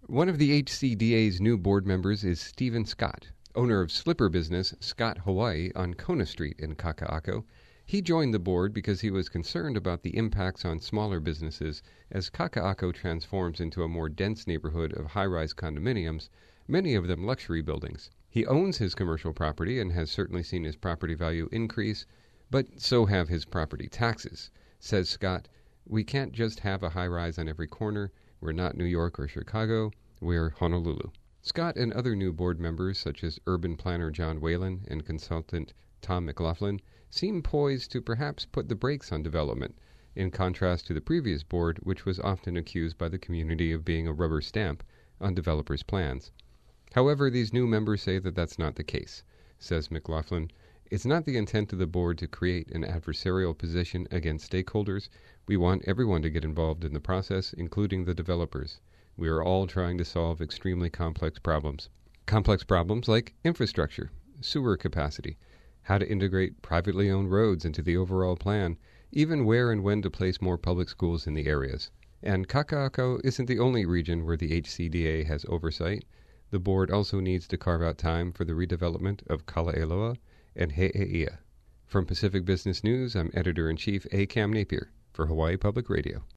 One of the HCDA's new board members is Stephen Scott, owner of slipper business Scott Hawaii on Kona Street in Kaka'ako. He joined the board because he was concerned about the impacts on smaller businesses as Kaka'ako transforms into a more dense neighborhood of high-rise condominiums, many of them luxury buildings. He owns his commercial property and has certainly seen his property value increase, but so have his property taxes. Says Scott, "We can't just have a high-rise on every corner. We're not New York or Chicago. We're Honolulu." Scott and other new board members, such as urban planner John Whalen and consultant Tom McLaughlin, seem poised to perhaps put the brakes on development, in contrast to the previous board, which was often accused by the community of being a rubber stamp on developers' plans. However, these new members say that that's not the case. Says McLaughlin, "It's not the intent of the board to create an adversarial position against stakeholders. We want everyone to get involved in the process, including the developers. We are all trying to solve extremely complex problems. Complex problems like infrastructure, sewer capacity, how to integrate privately owned roads into the overall plan, even where and when to place more public schools in the areas." And Kaka'ako isn't the only region where the HCDA has oversight. The board also needs to carve out time for the redevelopment of Kalaeloa and He'eia. From Pacific Business News, I'm Editor-in-Chief A. Cam Napier for Hawaii Public Radio.